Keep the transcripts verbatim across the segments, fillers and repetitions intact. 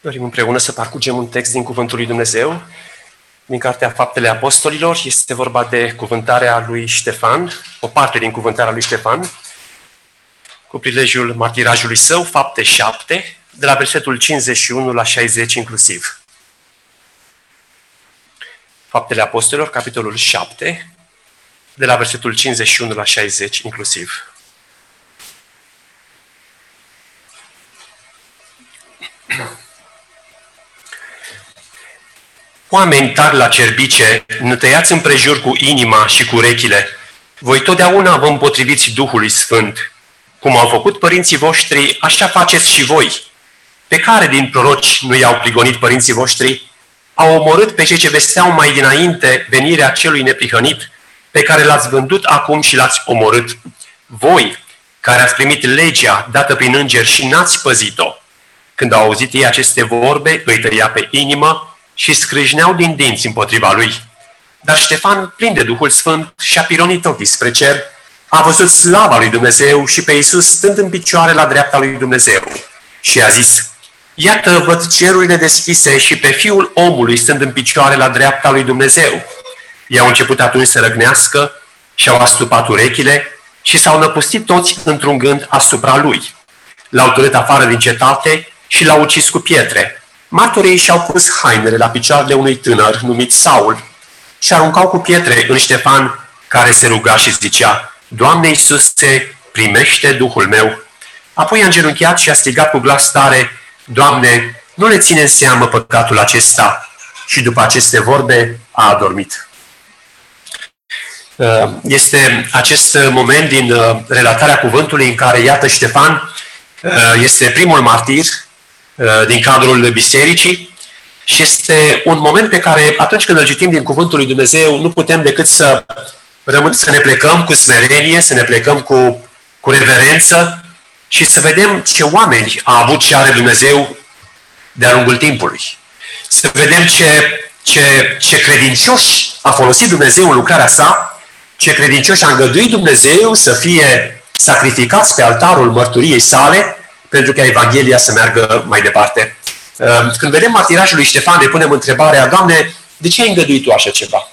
Dorim împreună să parcurgem un text din Cuvântul lui Dumnezeu, din Cartea Faptele Apostolilor. Este vorba de cuvântarea lui Ștefan, o parte din cuvântarea lui Ștefan, cu prilejul martirajului său, Fapte șapte, de la versetul cincizeci și unu la șaizeci inclusiv. Faptele Apostolilor, capitolul șapte, de la versetul cincizeci și unu la șaizeci inclusiv. Oameni tari la cerbice, ne tăiați împrejur cu inima și cu urechile. Voi totdeauna vă împotriviți Duhului Sfânt. Cum au făcut părinții voștri, așa faceți și voi. Pe care din proroci nu i-au prigonit părinții voștri? Au omorât pe cei ce vesteau mai dinainte venirea celui neprihănit, pe care l-ați vândut acum și l-ați omorât. Voi, care ați primit legea dată prin îngeri și n-ați păzit-o. Când au auzit ei aceste vorbe, îi tăia pe inimă și scrâșneau din dinți împotriva lui. Dar Ștefan, plin de Duhul Sfânt, și-a pironit ochii spre cer, a văzut slava lui Dumnezeu și pe Iisus stând în picioare la dreapta lui Dumnezeu. Și a zis: iată, văd cerurile deschise și pe Fiul omului stând în picioare la dreapta lui Dumnezeu. I-au început atunci să răgnească și-au astupat urechile și s-au năpustit toți într-un gând asupra lui. L-au târât afară din cetate și l-au ucis cu pietre. Martorii și-au pus hainele la picioarele unui tânăr numit Saul și aruncau cu pietre în Ștefan, care se ruga și zicea: Doamne Iisuse, primește Duhul meu. Apoi a îngenunchiat și a strigat cu glas tare: Doamne, nu le ține în seamă păcatul acesta. Și după aceste vorbe a adormit. Este acest moment din relatarea cuvântului în care, iată, Ștefan este primul martir din cadrul bisericii și este un moment pe care, atunci când îl citim din Cuvântul lui Dumnezeu, nu putem decât să rămân, să ne plecăm cu smerenie, să ne plecăm cu, cu reverență și să vedem ce oameni a avut și are Dumnezeu de-a lungul timpului. Să vedem ce, ce, ce credincioși a folosit Dumnezeu în lucrarea sa, ce credincioși a îngăduit Dumnezeu să fie sacrificați pe altarul mărturiei sale, pentru ca Evanghelia să meargă mai departe. Când vedem martirajul lui Ștefan, ne punem întrebarea: Doamne, de ce ai îngăduit Tu așa ceva?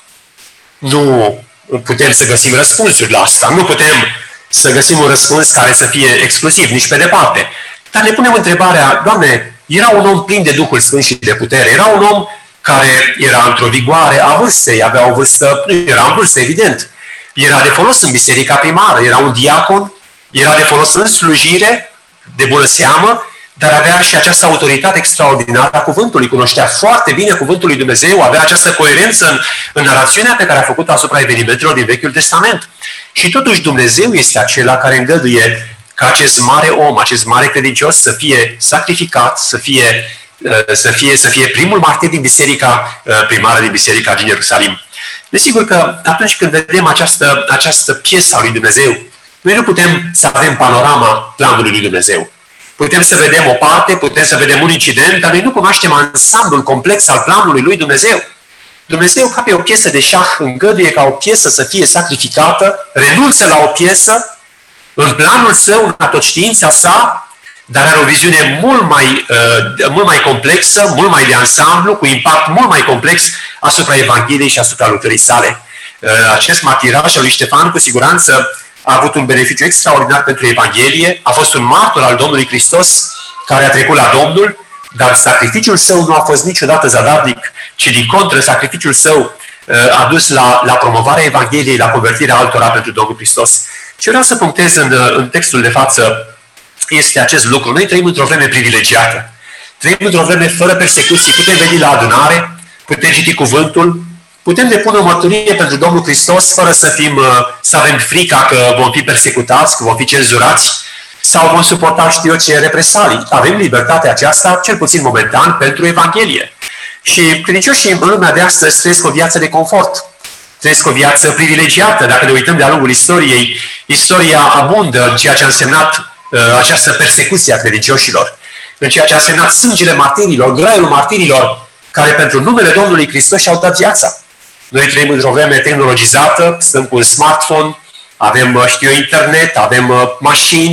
Nu putem să găsim răspunsuri la asta. Nu putem să găsim un răspuns care să fie exclusiv, nici pe departe. Dar ne punem întrebarea: Doamne, era un om plin de Duhul Sfânt și de putere. Era un om care era într-o vigoare a vârstei, avea o vârstă, era în vârstă, evident. Era de folos în biserica primară, era un diacon, era de folos în slujire, de bună seamă, dar avea și această autoritate extraordinară a cuvântului. Cunoștea foarte bine cuvântul lui Dumnezeu, avea această coerență în, în narațiunea pe care a făcut-o asupra evenimentelor din Vechiul Testament. Și totuși Dumnezeu este acela care îngăduie ca acest mare om, acest mare credincios să fie sacrificat, să fie, să fie, să fie primul martir din biserica primară, din biserica din Ierusalim. Desigur că atunci când vedem această, această piesă a lui Dumnezeu, noi nu putem să avem panorama planului lui Dumnezeu. Putem să vedem o parte, putem să vedem un incident, dar noi nu cunoaștem ansamblul complex al planului lui Dumnezeu. Dumnezeu, ca pe o piesă de șah, îngăduie ca o piesă să fie sacrificată, renunță la o piesă, în planul său, în atotștiința sa, dar are o viziune mult mai, uh, mult mai complexă, mult mai de ansamblu, cu impact mult mai complex asupra Evangheliei și asupra lucrării sale. Uh, acest martiraj al lui Ștefan, cu siguranță, a avut un beneficiu extraordinar pentru Evanghelie, a fost un martor al Domnului Hristos care a trecut la Domnul, dar sacrificiul său nu a fost niciodată zadarnic, ci din contră, sacrificiul său a dus la, la promovarea Evangheliei, la convertirea altora pentru Domnul Hristos. Și vreau să punctez în, în textul de față este acest lucru. Noi trăim într-o vreme privilegiată. Trăim într-o vreme fără persecuții. Putem veni la adunare, putem citi cuvântul, putem depune o mărturie pentru Domnul Hristos fără să, fim, să avem frica că vom fi persecutați, că vom fi cenzurați sau vom suporta știu eu ce represalii. Avem libertatea aceasta, cel puțin momentan, pentru Evanghelie. Și credincioșii în lumea de astăzi trăiesc o viață de confort. Trăiesc o viață privilegiată. Dacă ne uităm de-a lungul istoriei, istoria abundă în ceea ce a însemnat uh, această persecuție a credincioșilor, în ceea ce a însemnat sângele martirilor, graiul martirilor, care pentru numele Domnului Hristos și-au dat viața. Noi trăim într-o vreme tehnologizată, stăm cu un smartphone, avem, știu eu, internet, avem uh, mașini,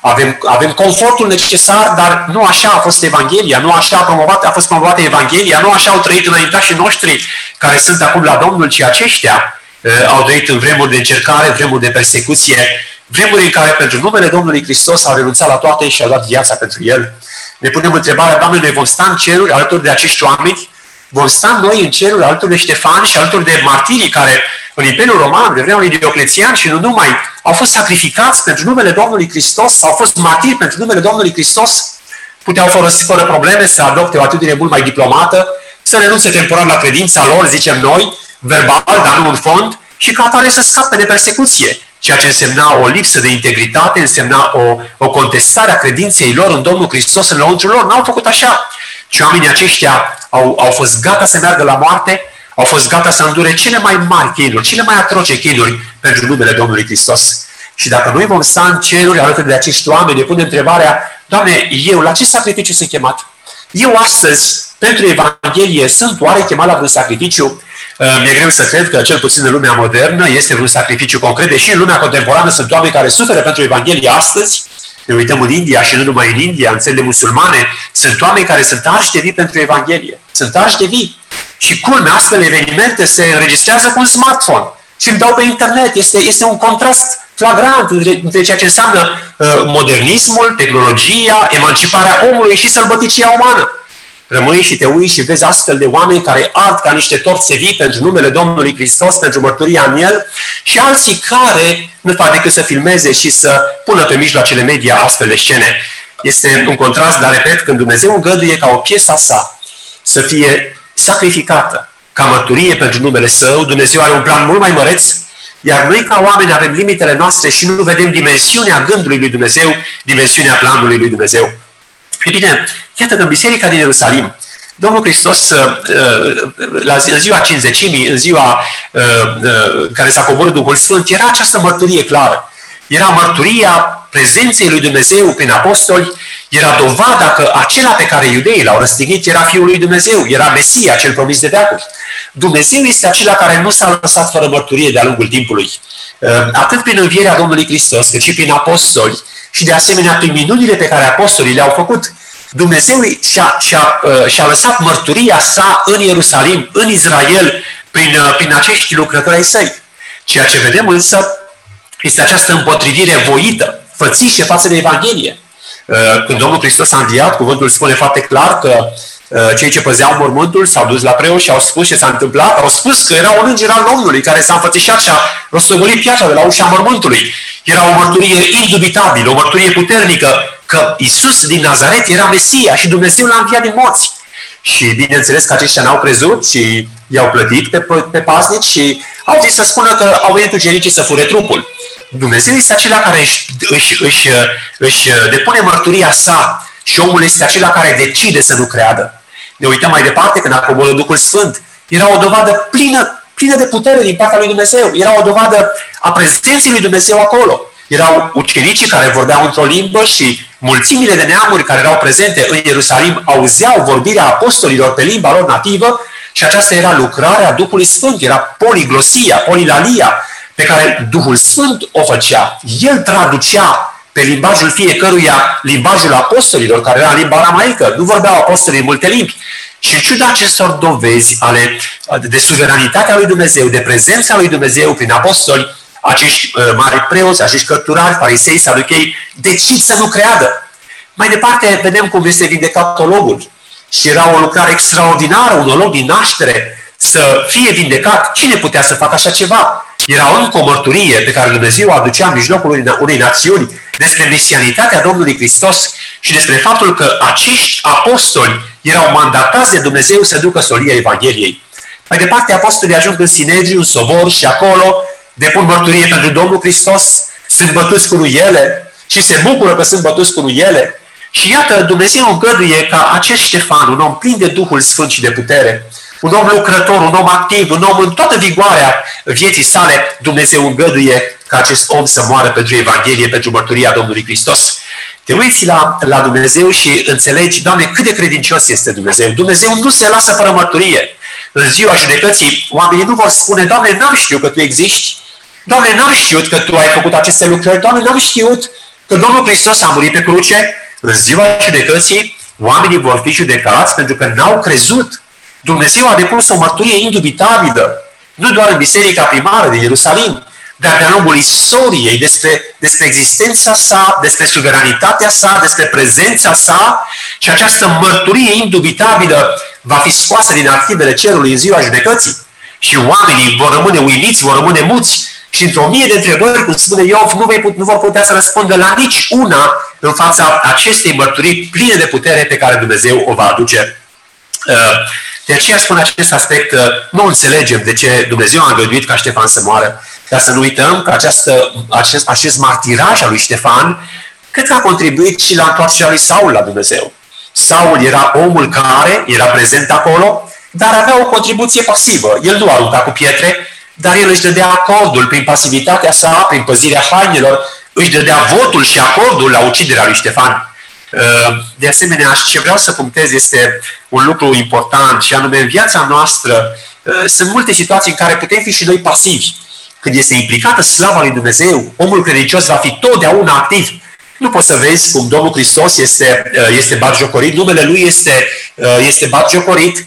avem, avem confortul necesar, dar nu așa a fost Evanghelia, nu așa a, promovat, a fost promovată Evanghelia, nu așa au trăit înaintașii noștri care sunt acum la Domnul, ci aceștia uh, au trăit în vremuri de încercare, vremuri de persecuție, vremuri în care pentru numele Domnului Hristos au renunțat la toate și au dat viața pentru El. Ne punem întrebarea, Doamne, noi vom sta în ceruri alături de acești oameni? Vom sta noi în ceruri alături de Ștefan și alături de martirii care în Imperiul Roman, de vremea lui Dioclețian și nu numai, au fost sacrificați pentru numele Domnului Hristos, au fost martiri pentru numele Domnului Hristos, puteau folosi fără probleme să adopte o atitudine mult mai diplomată, să renunțe temporar la credința lor, zicem noi, verbal, dar nu în fond, și ca atare să scape de persecuție. Ceea ce însemna o lipsă de integritate, însemna o, o contestare a credinței lor în Domnul Hristos, în lăuntrul lor. N-au făcut așa. Ci oamenii aceștia au, au fost gata să meargă la moarte, au fost gata să îndure cele mai mari chinuri, cele mai atroce chinuri pentru numele Domnului Hristos. Și dacă noi vom sta în ceruri alături de acești oameni, ne punem întrebarea, Doamne, eu la ce sacrificiu sunt chemat? Eu astăzi, pentru Evanghelie, sunt oare chemat la vreun sacrificiu? Mi-e greu să cred că, cel puțin în lumea modernă, este vreun sacrificiu concret, deși în lumea contemporană sunt oameni care suferă pentru Evanghelie astăzi. Ne uităm în India și nu numai în India, în țările musulmane, sunt oameni care sunt arși de vii pentru Evanghelie. Sunt arși de vii. Și culmea, astfel evenimente se înregistrează cu un smartphone și îl dau pe internet. Este, este un contrast flagrant între, între ceea ce înseamnă uh, modernismul, tehnologia, emanciparea omului și sălbăticia umană. Rămâi și te uiți și vezi astfel de oameni care ard ca niște torțe vii pentru numele Domnului Hristos, pentru mărturia în El, și alții care nu fac decât să filmeze și să pună pe mijloacele media astfel de scene. Este un contrast, dar repet, când Dumnezeu îngăduie ca o piesă a sa să fie sacrificată ca mărturie pentru numele Său, Dumnezeu are un plan mult mai măreț, iar noi ca oameni avem limitele noastre și nu vedem dimensiunea gândului lui Dumnezeu, dimensiunea planului lui Dumnezeu. E bine, iată că în Biserica din Ierusalim, Domnul Hristos, în ziua Cincizecimii, în ziua în care s-a coborât Duhul Sfânt, era această mărturie clară. Era mărturia prezenței lui Dumnezeu prin apostoli, era dovada că acela pe care iudeii l-au răstignit era Fiul lui Dumnezeu, era Mesia, cel promis de veacuri. Dumnezeu este acela care nu s-a lăsat fără mărturie de-a lungul timpului. Atât prin învierea Domnului Hristos, cât și prin apostoli, și de asemenea prin minunile pe care apostolii le-au făcut. Dumnezeu și-a, și-a, și-a lăsat mărturia sa în Ierusalim, în Israel, prin, prin acești lucrători ai săi. Ceea ce vedem însă este această împotrivire voită, fățișe față de Evanghelie. Când Domnul Hristos a înviat, cuvântul spune foarte clar că cei ce păzeau mormântul s-au dus la preot și au spus ce s-a întâmplat. Au spus că era un înger al Domnului care s-a înfățișat și a rostogolit piatra de la ușa mormântului. Era o mărturie indubitabilă, o mărturie puternică că Iisus din Nazaret era Mesia și Dumnezeu l-a înviat din morți. Și bineînțeles că aceștia n-au crezut și i-au plătit pe, pe paznici și au zis să spună că au venit ucenicii să fure trupul. Dumnezeu este acela care își, își, își, își depune mărturia sa și omul este acela care decide să nu creadă. Ne uităm mai departe, când a coborât Duhul Sfânt, era o dovadă plină, plină de putere din partea lui Dumnezeu. Era o dovadă a prezenței lui Dumnezeu acolo. Erau ucenicii care vorbeau într-o limbă și mulțimile de neamuri care erau prezente în Ierusalim auzeau vorbirea apostolilor pe limba lor nativă și aceasta era lucrarea Duhului Sfânt, era poliglosia, polilalia, pe care Duhul Sfânt o făcea. El traducea pe limbajul fiecăruia limbajul apostolilor, care era limba aramaică. Nu vorbeau apostolii în multe limbi. Și în ciuda acestor dovezi ale, de suveranitatea lui Dumnezeu, de prezența lui Dumnezeu prin apostoli, acești uh, mari preoți, acești cărturari, farisei, saduchei, decid să nu creadă. Mai departe, vedem cum este vindecat ologul. Și era o lucrare extraordinară, un olog din naștere, să fie vindecat. Cine putea să facă așa ceva? Era încă o mărturie pe care Dumnezeu o aducea în mijlocul unei națiuni despre mesianitatea Domnului Hristos și despre faptul că acești apostoli erau mandatați de Dumnezeu să ducă solia Evangheliei. Mai departe, apostolii ajung în Sinedriu, în Sobor și acolo depun mărturie pentru Domnul Hristos, sunt bătuți cu nuiele și se bucură că sunt bătuți cu nuiele. Și iată, Dumnezeu îngăduie ca acest Ștefan, un om plin de Duhul Sfânt și de putere, un om lucrător, un om activ, un om în toată vigoarea vieții sale, Dumnezeu îngăduie ca acest om să moară pentru Evanghelie, pentru mărturia Domnului Hristos. Te uiți la, la Dumnezeu și înțelegi, Doamne, cât de credincios este Dumnezeu. Dumnezeu nu se lasă fără mărturie. În ziua judecății, oamenii nu vor spune, Doamne, n-am știut că Tu existi. Doamne, n-am știut că Tu ai făcut aceste lucrări. Doamne, n-am știut Că Domnul Hristos a murit pe cruce, în ziua judecății, oamenii vor fi judecați pentru că n-au crezut. Dumnezeu a depus o mărturie indubitabilă, nu doar în biserica primară din Ierusalim, dar de-a lungul istoriei despre, despre existența sa, despre suveranitatea sa, despre prezența sa, și această mărturie indubitabilă va fi scoasă din arhivele cerului în ziua judecății. Și oamenii vor rămâne uimiți, vor rămâne muți și într-o mie de întrebări, cum spune Iov, nu, vei, nu vor putea să răspundă la nici una în fața acestei mărturii pline de putere pe care Dumnezeu o va aduce. De aceea spun acest aspect, nu înțelegem de ce Dumnezeu a îngăduit ca Ștefan să moară, dar să nu uităm că această, acest, acest martiraj al lui Ștefan cred că a contribuit și la întoarcerea lui Saul la Dumnezeu. Saul era omul care era prezent acolo, dar avea o contribuție pasivă. El nu arunca cu pietre, dar el își dădea acordul prin pasivitatea sa, prin păzirea hainelor, își dădea votul și acordul la uciderea lui Ștefan. De asemenea, ce vreau să punctez este un lucru important, și anume, în viața noastră sunt multe situații în care putem fi și noi pasivi. Când este implicată slava lui Dumnezeu, omul credincios va fi totdeauna activ. Nu poți să vezi cum Domnul Hristos este, este batjocorit, numele Lui este, este batjocorit,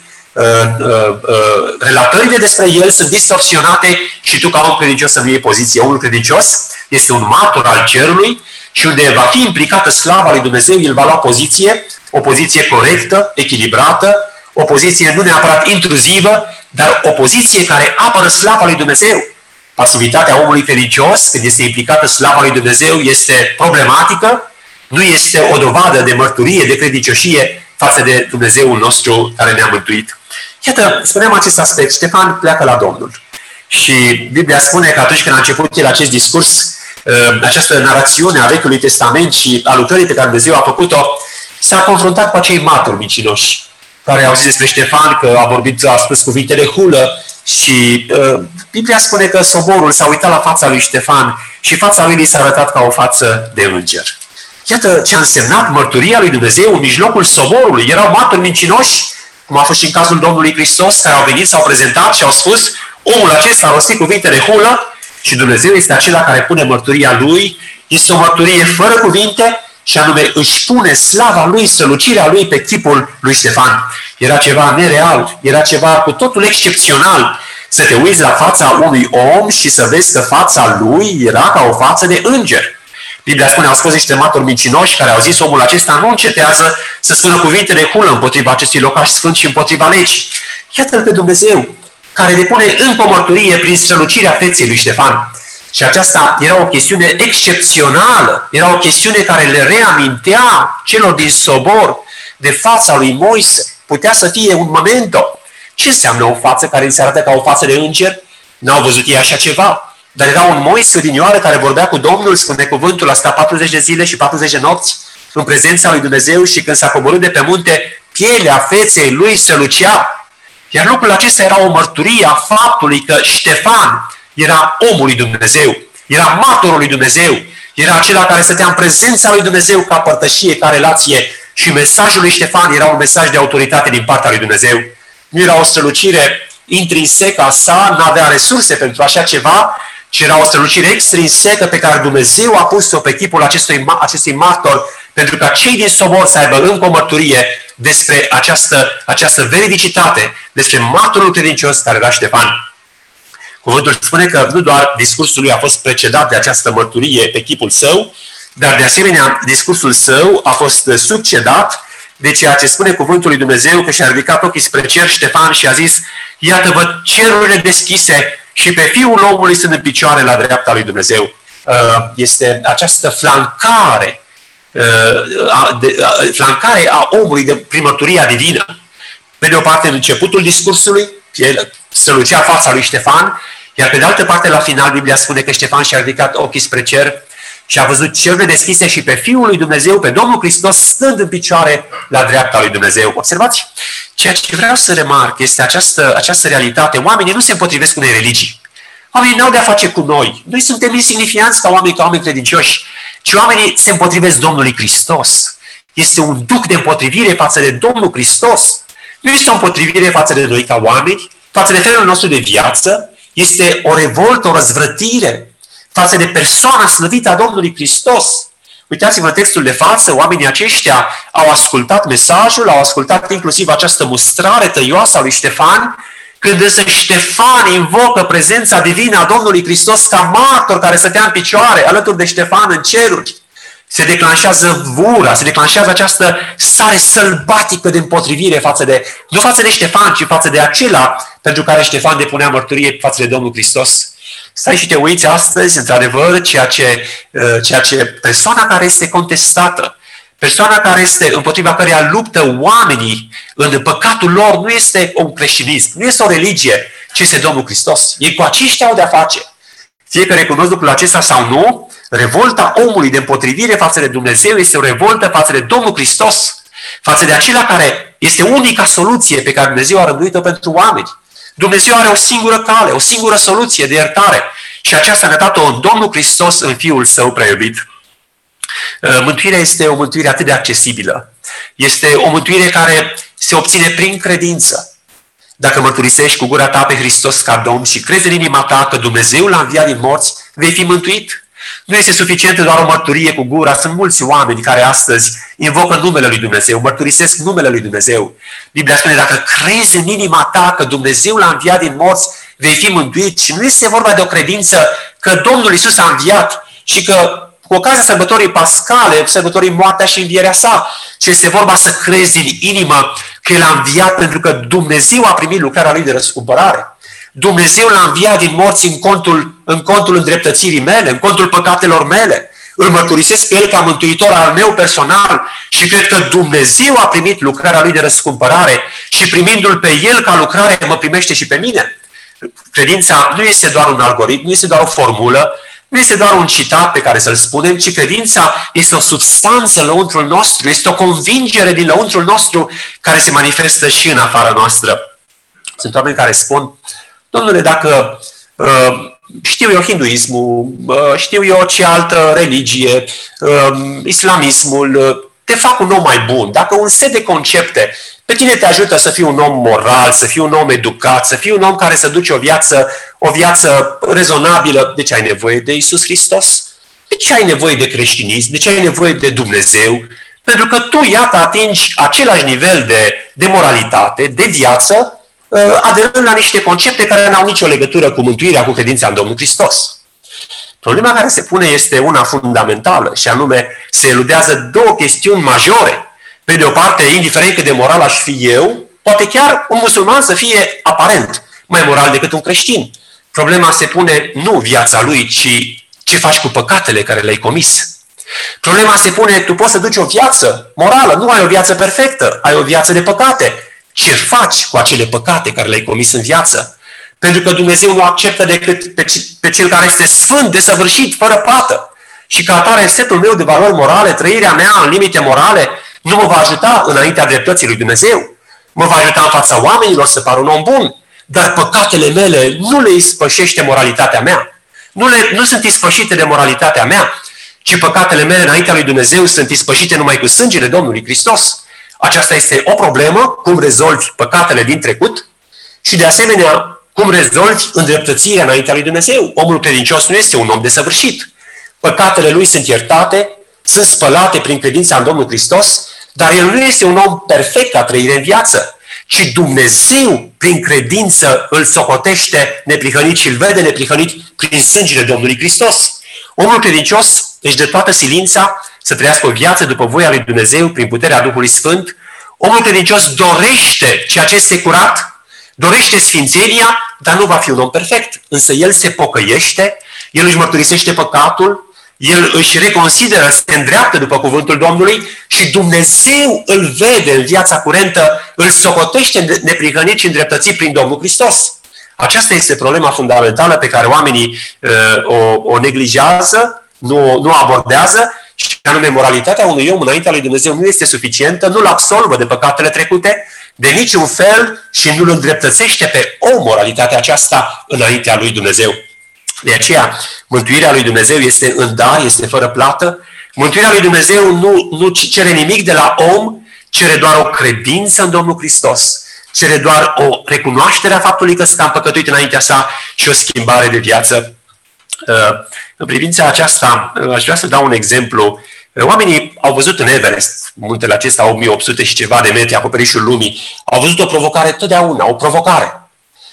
relatările despre El sunt distorsionate și tu ca om credincios să nu iei poziție. Omul credincios este un martor al cerului și unde va fi implicată slava lui Dumnezeu, el va lua poziție, o poziție corectă, echilibrată, o poziție nu neapărat intruzivă, dar o poziție care apără slava lui Dumnezeu. Pasivitatea omului credincios, când este implicată slava lui Dumnezeu, este problematică, nu este o dovadă de mărturie, de credincioșie față de Dumnezeul nostru care ne-a mântuit. Iată, spuneam acest aspect, Ștefan pleacă la Domnul. Și Biblia spune că atunci când a început el acest discurs, această narațiune a Vechiului Testament și a lucrării pe care Dumnezeu a făcut-o, s-a confruntat cu acei martori mincinoși, care au zis despre Ștefan că a vorbit, a spus cuvinte de hulă și uh, Biblia spune că soborul s-a uitat la fața lui Ștefan și fața lui s-a arătat ca o față de înger. Iată ce a însemnat mărturia lui Dumnezeu în mijlocul soborului. Erau martori mincinoși, cum a fost și în cazul Domnului Hristos, care au venit, s-au prezentat și au spus: omul acesta a rostit cuvinte de hulă și Dumnezeu este acela care pune mărturia lui. Este o mărturie fără cuvinte și anume își pune slava lui, strălucirea lui pe chipul lui Ștefan. Era ceva nereal, era ceva cu totul excepțional să te uiți la fața unui om și să vezi că fața lui era ca o față de înger. Biblia spune, au spus niște martori mincinoși care au zis: omul acesta nu încetează să spună cuvinte de hulă împotriva acestui locaș sfânt și împotriva legii. Iată-l pe Dumnezeu, care depune încă o mărturie prin strălucirea feței lui Ștefan. Și aceasta era o chestiune excepțională, era o chestiune care le reamintea celor din sobor de fața lui Moise. Putea să fie un momento. Ce înseamnă o față care îi se arată ca o față de înger? N-au văzut ei așa ceva. Dar era un Moise odinioară care vorbea cu Domnul, spune cuvântul, a stat patruzeci de zile și patruzeci de nopți în prezența lui Dumnezeu și când s-a coborât de pe munte, pielea feței lui se lucea. Iar lucrul acesta era o mărturie a faptului că Ștefan era omul lui Dumnezeu, era martorul lui Dumnezeu, era acela care stătea în prezența lui Dumnezeu ca părtășie, ca relație, și mesajul lui Ștefan era un mesaj de autoritate din partea lui Dumnezeu. Nu era o strălucire intrinsecă a sa, nu avea resurse pentru așa ceva, ci era o strălucire extrinsecă pe care Dumnezeu a pus-o pe chipul acestui, acestui martor, pentru ca cei din sobor să aibă încă o mărturie despre această, această veridicitate, despre martorul credincios care era Ștefan. Cuvântul spune că nu doar discursul lui a fost precedat de această mărturie pe chipul său, dar de asemenea discursul său a fost succedat de ceea ce spune cuvântul lui Dumnezeu, că și-a ridicat ochii spre cer Ștefan și a zis: iată-vă cerurile deschise și pe Fiul omului sunt în picioare la dreapta lui Dumnezeu. Este această flancare, flancare a omului de prin mărturia divină. Pe de o parte, în începutul discursului, el strălucea fața lui Ștefan, iar pe de altă parte, la final, Biblia spune că Ștefan și-a ridicat ochii spre cer și a văzut cerurile deschise și pe Fiul lui Dumnezeu, pe Domnul Hristos, stând în picioare la dreapta lui Dumnezeu. Observați? Ceea ce vreau să remarc este această, această realitate. Oamenii nu se împotrivesc unei religii. Oamenii n-au de-a face cu noi. Noi suntem insignifianți ca oameni, ca oameni credincioși, ci oamenii se împotrivesc Domnului Hristos. Este un duc de împotrivire față de Domnul Hristos. Nu este o împotrivire față de noi ca oameni, față de felul nostru de viață. Este o revoltă, o răzvrătire față de persoana slăvită a Domnului Hristos. Uitați-vă în textul de față, oamenii aceștia au ascultat mesajul, au ascultat inclusiv această mustrare tăioasă a lui Ștefan, când însă Ștefan invocă prezența divină a Domnului Hristos ca martor care stătea în picioare alături de Ștefan în ceruri. Se declanșează vura, se declanșează această stare sălbatică de împotrivire față de, nu față de Ștefan, ci față de acela pentru care Ștefan depunea mărturie față de Domnul Hristos. Stai și te uiți astăzi, într-adevăr, ceea ce, ceea ce persoana care este contestată, persoana care este împotriva căreia luptă oamenii în păcatul lor, nu este un creștinism, nu este o religie, ci este Domnul Hristos. Ei cu aceștia au de-a face. Fie că recunosc lucrul acesta sau nu, revolta omului de împotrivire față de Dumnezeu este o revoltă față de Domnul Hristos, față de acela care este unica soluție pe care Dumnezeu a rânduit-o pentru oameni. Dumnezeu are o singură cale, o singură soluție de iertare și aceasta ne-a dat-o în Domnul Hristos, în Fiul Său prea iubit. Mântuirea este o mântuire atât de accesibilă. Este o mântuire care se obține prin credință. Dacă mărturisești cu gura ta pe Hristos ca Domn și crezi în inima ta că Dumnezeu l-a înviat din morți, vei fi mântuit. Nu este suficientă doar o mărturie cu gura. Sunt mulți oameni care astăzi invocă numele lui Dumnezeu, mărturisesc numele lui Dumnezeu. Biblia spune, dacă crezi în inima ta că Dumnezeu l-a înviat din morți, vei fi mântuit. Și nu este vorba de o credință că Domnul Iisus a înviat și că cu ocazia sărbătorii pascale, sărbătorii moartea și învierea sa, ci este vorba să crezi din inimă că El a înviat pentru că Dumnezeu a primit lucrarea Lui de răscumpărare. Dumnezeu l-a înviat din morți în contul, în contul îndreptățirii mele, în contul păcatelor mele. Îl mărturisesc pe El ca mântuitor al meu personal și cred că Dumnezeu a primit lucrarea Lui de răscumpărare și primindu-L pe El ca lucrare mă primește și pe mine. Credința nu este doar un algoritm, nu este doar o formulă, nu este doar un citat pe care să-l spunem, ci credința este o substanță lăuntrul nostru, este o convingere din lăuntrul nostru care se manifestă și în afara noastră. Sunt oameni care spun, domnule, dacă uh, știu eu hinduismul, uh, știu eu ce altă religie, uh, islamismul, uh, te fac un om mai bun. Dacă un set de concepte pe tine te ajută să fii un om moral, să fii un om educat, să fii un om care să duce o viață, o viață rezonabilă, de ce ai nevoie de Iisus Hristos? De ce ai nevoie de creștinism? De ce ai nevoie de Dumnezeu? Pentru că tu, iată, atingi același nivel de, de moralitate, de viață, aderând la niște concepte care nu au nicio legătură cu mântuirea, cu credința în Domnul Hristos. Problema care se pune este una fundamentală și anume se eludează două chestiuni majore. Pe de o parte, indiferent cât de moral aș fi eu, poate chiar un musulman să fie aparent mai moral decât un creștin. Problema se pune nu viața lui, ci ce faci cu păcatele care le-ai comis. Problema se pune, tu poți să duci o viață morală, nu ai o viață perfectă, ai o viață de păcate. Ce faci cu acele păcate care le-ai comis în viață? Pentru că Dumnezeu nu acceptă decât pe, pe cel care este sfânt, desăvârșit, fără pată. Și ca atare, setul meu de valori morale, trăirea mea în limite morale, nu mă va ajuta înaintea dreptății lui Dumnezeu. Mă va ajuta în fața oamenilor să par un om bun. Dar păcatele mele nu le ispășește moralitatea mea. Nu, le, nu sunt ispășite de moralitatea mea, ci păcatele mele înaintea lui Dumnezeu sunt ispășite numai cu sângele Domnului Hristos. Aceasta este o problemă, cum rezolvi păcatele din trecut și de asemenea cum rezolvi îndreptățirea înaintea lui Dumnezeu. Omul credincios nu este un om desăvârșit. Păcatele lui sunt iertate, sunt spălate prin credința în Domnul Hristos, dar el nu este un om perfect ca trăire în viață, ci Dumnezeu prin credință îl socotește neprihănit și îl vede neprihănit prin sângele Domnului Hristos. Omul credincios își dă toată silința să trăiască o viață după voia lui Dumnezeu prin puterea Duhului Sfânt. Omul credincios dorește ceea ce este curat, dorește sfințenia, dar nu va fi un om perfect. Însă el se pocăiește, el își mărturisește păcatul, el își reconsideră, se îndreaptă după cuvântul Domnului și Dumnezeu îl vede în viața curentă, îl socotește neprihănit și îndreptățit prin Domnul Hristos. Aceasta este problema fundamentală pe care oamenii uh, o, o neglijează, nu, nu o abordează, și anume moralitatea unui om înaintea lui Dumnezeu nu este suficientă, nu-l absolvă de păcatele trecute, de niciun fel și nu-l îndreptățește pe o moralitate aceasta înaintea lui Dumnezeu. De aceea, mântuirea lui Dumnezeu este în dar, este fără plată. Mântuirea lui Dumnezeu nu, nu cere nimic de la om, cere doar o credință în Domnul Hristos, cere doar o recunoaștere a faptului că s-a împăcătuit înaintea sa și o schimbare de viață. În privința aceasta, aș vrea să dau un exemplu Oamenii au văzut în Everest, muntele acesta, o mie opt sute și ceva de metri, acoperișul lumii, au văzut o provocare totdeauna, o provocare.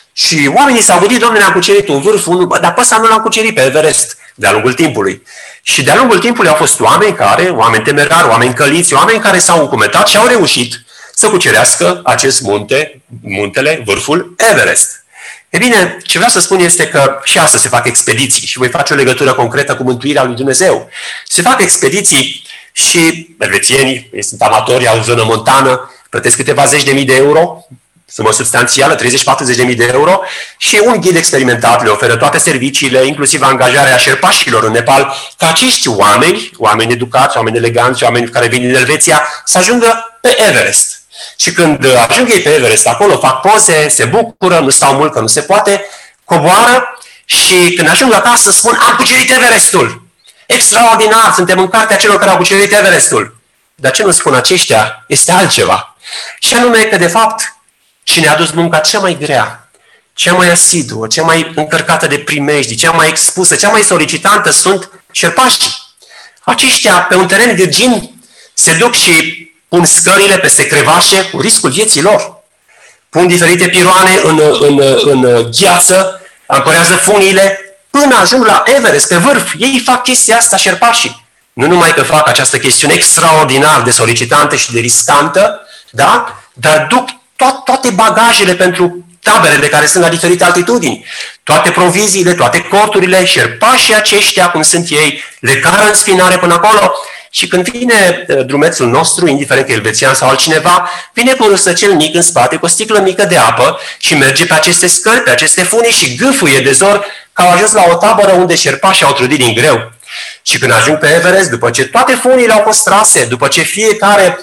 Și oamenii s-au gândit, domnule, am cucerit un vârf, un... dar pe ăsta nu l-am cucerit pe Everest de-a lungul timpului. Și de-a lungul timpului au fost oameni care, oameni temerari, oameni căliți, oameni care s-au încumetat și au reușit să cucerească acest munte, muntele, vârful Everest. E bine, ce vreau să spun este că și astăzi se fac expediții și voi face o legătură concretă cu mântuirea lui Dumnezeu. Se fac expediții și elvețienii, sunt amatori, au zonă montană, plătesc câteva zeci de mii de euro, sumă substanțială, treizeci-patruzeci de mii de euro, și un ghid experimentat le oferă toate serviciile, inclusiv angajarea șerpașilor în Nepal, ca acești oameni, oameni educați, oameni eleganți, oameni care vin din Elveția, să ajungă pe Everest. Și când ajung ei pe Everest, acolo fac poze, se bucură, nu stau mult că nu se poate, coboară și când ajung acasă spun, am cucerit Everestul! Extraordinar, suntem în cartea celor care au cucerit Everestul. Dar ce nu spun aceștia este altceva. Și anume că, de fapt, cine a adus munca cea mai grea, cea mai asiduă, cea mai încărcată de primejdii, cea mai expusă, cea mai solicitantă sunt șerpașii. Aceștia, pe un teren virgin, se duc și pun scările peste crevașe cu riscul vieții lor. Pun diferite piroane în, în, în gheață, ancorează funiile, până ajung la Everest, pe vârf. Ei fac chestia asta, șerpașii. Nu numai că fac această chestiune extraordinar de solicitantă și de riscantă, da? Dar duc to- toate bagajele pentru taberele care sunt la diferite altitudini, toate proviziile, toate corturile, șerpașii aceștia, cum sunt ei, le cară în spinare până acolo. Și când vine drumețul nostru, indiferent că e elvețian sau altcineva, vine cu un răsăcel mic în spate, cu o sticlă mică de apă și merge pe aceste scări, pe aceste funii și gâfâie de zor că au ajuns la o tabără unde șerpașii au trudit din greu. Și când ajung pe Everest, după ce toate funiile au fost trase, după ce fiecare,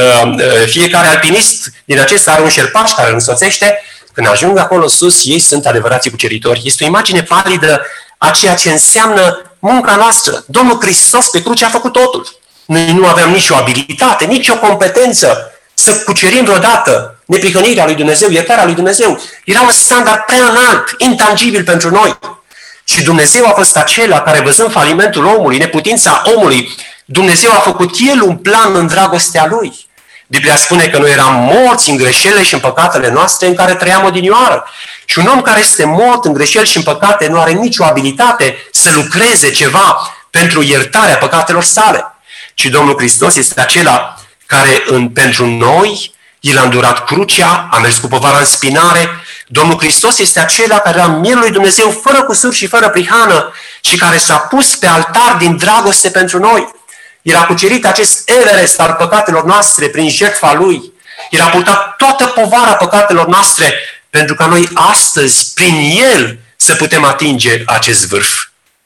fiecare alpinist din acesta are un șerpaș care îl însoțește, când ajung acolo sus, ei sunt adevărații cuceritori. Este o imagine palidă a ceea ce înseamnă munca noastră. Domnul Hristos pe cruce a făcut totul. Noi nu aveam nicio abilitate, nicio competență să cucerim vreodată neprihănirea lui Dumnezeu, iertarea lui Dumnezeu. Era un standard prea înalt, intangibil pentru noi. Și Dumnezeu a fost acela care, văzând falimentul omului, neputința omului, Dumnezeu a făcut El un plan în dragostea Lui. Biblia spune că noi eram morți în greșelile și în păcatele noastre în care trăiam odinioară. Și un om care este mort în greșeli și în păcate nu are nicio abilitate să lucreze ceva pentru iertarea păcatelor sale. Ci Domnul Hristos este acela care în, pentru noi, El a îndurat crucea, a mers cu povara în spinare. Domnul Hristos este acela care era mielul lui Dumnezeu fără cusur și fără prihană și care s-a pus pe altar din dragoste pentru noi. El a cucerit acest Everest al păcatelor noastre prin jertfa Lui. El a purtat toată povara păcatelor noastre pentru ca noi astăzi, prin El, să putem atinge acest vârf.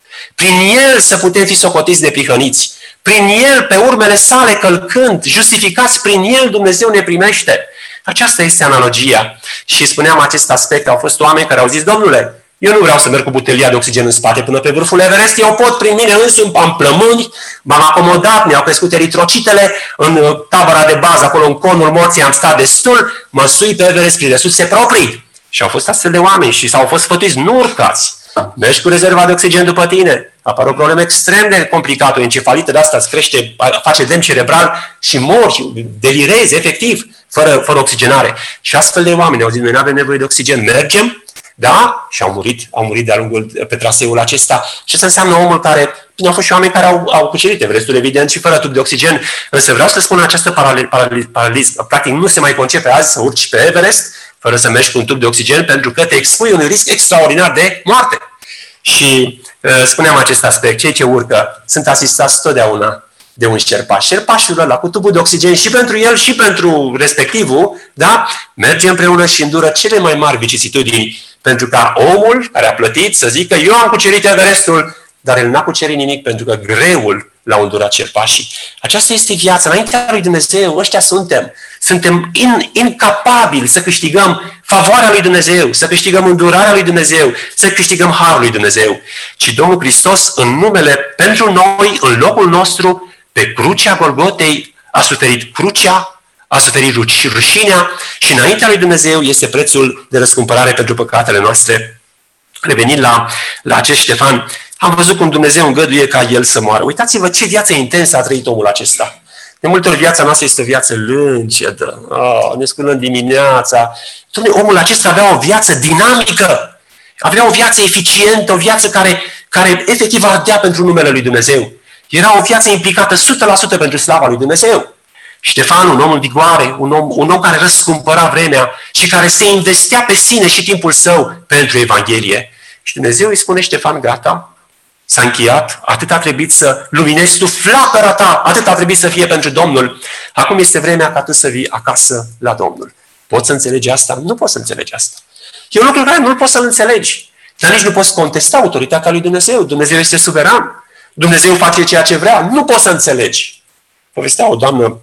Prin El să putem fi socotiți de prihăniți. Prin El, pe urmele sale călcând, justificați prin El, Dumnezeu ne primește. Aceasta este analogia. Și spuneam acest aspect, au fost oameni care au zis, Domnule, eu nu vreau să merg cu butelia de oxigen în spate până pe vârful Everest, eu pot prin mine însumi, am plămâni, m-am acomodat, mi-au crescut eritrocitele, în tabăra de bază, acolo în conul morții am stat destul, mă sui pe Everest prin resurse proprii. Și au fost astfel de oameni și s-au fost sfătuiți, nu urcați, mergi cu rezerva de oxigen după tine, apare o problemă extrem de complicată, o encefalită de asta îți crește, face demn cerebral și mori, delirezi, efectiv, fără, fără oxigenare. Și astfel de oameni au zis, noi nu avem nevoie de oxigen, mergem, da? Și au murit, au murit de-a lungul, pe traseul acesta. Și asta înseamnă omul care, bine, au fost și oameni care au, au cucerit Everestul, evident, și fără tub de oxigen. Însă vreau să spun această paraliză. Practic nu se mai concepe azi să urci pe Everest fără să mergi cu un tub de oxigen, pentru că te expui un risc extraordinar de moarte. Și uh, spuneam acest aspect, cei ce urcă sunt asistați totdeauna de un șerpaș. Șerpașul ăla cu tubul de oxigen și pentru el și pentru respectivul, da? Merge împreună și îndură cele mai mari vicisitudini pentru ca omul care a plătit să zică eu am cucerit Everestul, dar el n-a cucerit nimic pentru că greul l-au îndurat șerpașii. Aceasta este viața. Înaintea lui Dumnezeu, ăștia suntem. Suntem in, incapabili să câștigăm favoarea lui Dumnezeu, să câștigăm îndurarea lui Dumnezeu, să câștigăm harul lui Dumnezeu. Ci Domnul Hristos, în numele pentru noi, în locul nostru, pe crucea Golgotei, a suferit crucea, a suferit rușinea și înaintea lui Dumnezeu este prețul de răscumpărare pentru păcatele noastre. Revenind la, la acest Ștefan, Am văzut cum Dumnezeu îngăduie ca el să moară. Uitați-vă ce viață intensă a trăit omul acesta. De multe ori viața noastră este o viață lângedă. Oh, ne sculăm dimineața. Omul acesta avea o viață dinamică. Avea o viață eficientă, o viață care, care efectiv ardea pentru numele lui Dumnezeu. Era o viață implicată o sută la sută pentru slava lui Dumnezeu. Ștefan, un om în vigoare, un om, un om care răscumpăra vremea și care se investea pe sine și timpul său pentru Evanghelie. Și Dumnezeu îi spune: Ștefan, gata, s-a încheiat, atât a trebuit să luminezi tu flacăra ta, atât a trebuit să fie pentru Domnul. Acum este vremea ca tu să vii acasă la Domnul. Poți să înțelegi asta? Nu poți să înțelegi asta. E un lucru care nu poți să-l înțelegi. Dar nici nu poți contesta autoritatea lui Dumnezeu. Dumnezeu este suveran. Dumnezeu face ceea ce vrea. Nu poți să înțelegi. Povestea o doamnă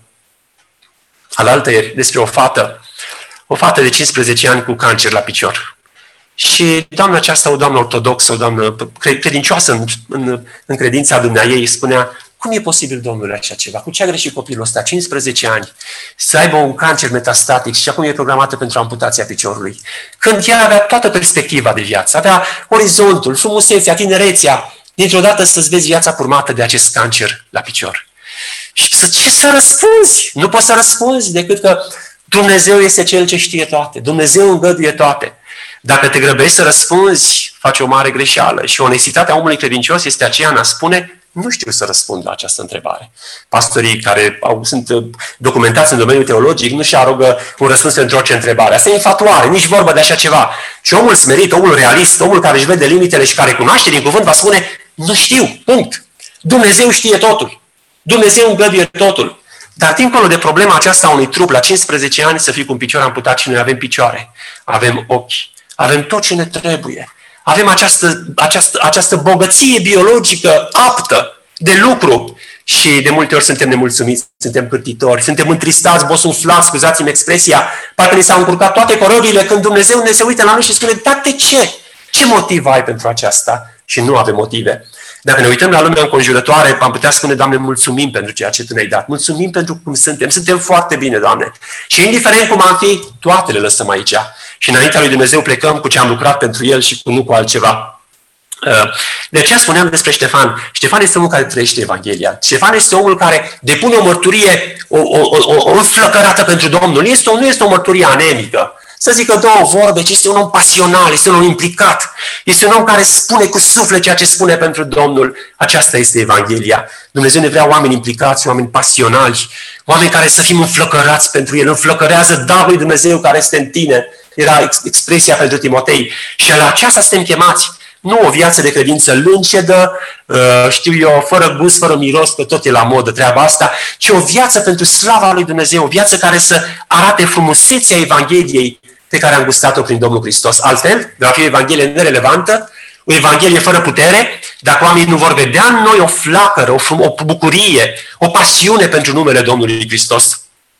alaltăieri despre o fată. O fată de cincisprezece ani cu cancer la picior. Și doamna aceasta, o doamnă ortodoxă, o doamnă credincioasă în, în, în credința dumneaei, spunea: cum e posibil, Domnule, așa ceva? Cu ce a greșit copilul ăsta, cincisprezece ani, să aibă un cancer metastatic și acum e programată pentru amputația piciorului? Când ea avea toată perspectiva de viață, avea orizontul, frumusețea, tinerețea, dintr-o dată să-ți vezi viața urmată de acest cancer la picior. Și să, ce să răspunzi? Nu poți să răspunzi decât că Dumnezeu este Cel ce știe toate. Dumnezeu îngăduie toate. Dacă te grăbești să răspunzi, faci o mare greșeală. Și onestitatea omului credincios este aceea în a spune: nu știu să răspund la această întrebare. Pastorii care au, sunt documentați în domeniul teologic nu-și arogă un răspuns pentru orice întrebare. Asta e infatuare, nici vorbă de așa ceva. Și omul smerit, omul realist, omul care își vede limitele și care cunoaște din cuvânt, va spune: nu știu, punct. Dumnezeu știe totul. Dumnezeu îngăduie totul. Dar dincolo de problema aceasta a unui trup la cincisprezece ani să fii cu un picior amputat, și noi avem picioare, avem ochi, avem tot ce ne trebuie. Avem această, această, această bogăție biologică aptă de lucru și de multe ori suntem nemulțumiți, suntem cârtitori, suntem întristați, bosunflați, scuzați-mi expresia, parcă ne s-au încurcat toate corăbile când Dumnezeu ne se uită la noi și spune: dar de ce? Ce motiv ai pentru aceasta? Și nu avem motive. Dacă ne uităm la lumea înconjurătoare, am putea spune: Doamne, mulțumim pentru ceea ce Tu ne-ai dat. Mulțumim pentru cum suntem. Suntem foarte bine, Doamne. Și indiferent cum am fi, toate le lăsăm aici. Și înaintea lui Dumnezeu plecăm cu ce am lucrat pentru El și cu nu cu altceva. De aceea spuneam despre Ștefan. Ștefan este omul care trăiește Evanghelia. Ștefan este omul care depune o mărturie, o, o, o, o înflăcărată pentru Domnul. Este o, nu este o mărturie anemică. Să zică două vorbe, ci este un om pasional, este un om implicat. Este un om care spune cu suflet ceea ce spune pentru Domnul. Aceasta este Evanghelia. Dumnezeu ne vrea oameni implicați, oameni pasionali, oameni care să fim înflăcărați pentru El. Înflăcărează darul lui Dumnezeu care este în tine. Era expresia pentru Timotei. Și la aceasta suntem chemați. Nu o viață de credință lângedă, știu eu, fără gust, fără miros, că tot e la modă treaba asta, ci o viață pentru slava lui Dumnezeu, o viață care să arate frumusețea Evangheliei pe care am gustat-o prin Domnul Hristos. Altfel, va fi o Evanghelie nerelevantă, o Evanghelie fără putere, dacă oamenii nu vor vedea în noi o flacără, o, frum- o bucurie, o pasiune pentru numele Domnului Hristos.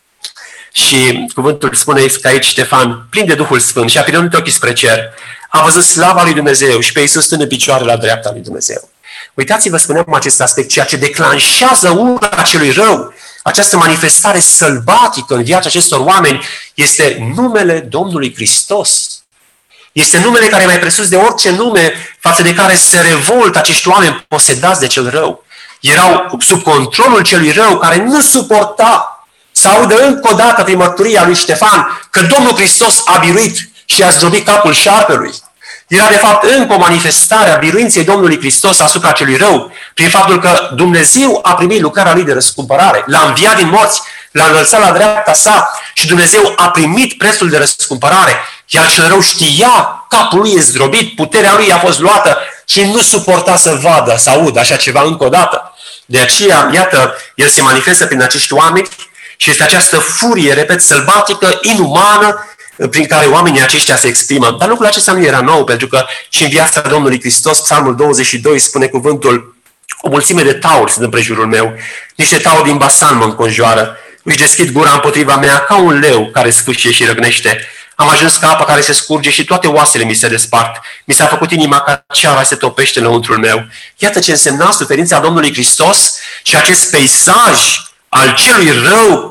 Și cuvântul spune că aici Ștefan, plin de Duhul Sfânt și a pironit ochii spre cer, a văzut slava lui Dumnezeu și pe Iisus stând în picioare la dreapta lui Dumnezeu. Uitați-vă, spuneam acest aspect, ceea ce declanșează ura celui rău, această manifestare sălbatică în viața acestor oameni, este numele Domnului Hristos. Este numele care e mai presus de orice nume față de care se revoltă acești oameni posedați de cel rău. Erau sub controlul celui rău care nu suporta să audă încă o dată prin mărturia lui Ștefan că Domnul Hristos a biruit și a zdrobit capul șarpelui. Era de fapt încă o manifestare a biruinței Domnului Hristos asupra celui rău, prin faptul că Dumnezeu a primit lucrarea lui de răscumpărare, l-a înviat din morți, l-a înălțat la dreapta sa și Dumnezeu a primit prețul de răscumpărare, iar cel rău știa, capul lui e zdrobit, puterea lui a fost luată și nu suporta să vadă, să audă așa ceva încă o dată. De aceea, iată, el se manifestă prin acești oameni și este această furie, repet, sălbatică, inumană, prin care oamenii aceștia se exprimă. Dar lucrul acesta nu era nou, pentru că și în viața Domnului Hristos, Psalmul douăzeci și doi spune cuvântul: o mulțime de tauri sunt împrejurul meu, niște tauri din Basan mă înconjoară, își deschid gura împotriva mea ca un leu care sfâșie și răgnește. Am ajuns ca apa care se scurge și toate oasele mi se despart. Mi s-a făcut inima ca ceara se topește înăuntrul meu. Iată ce însemna suferința Domnului Hristos și acest peisaj al celui rău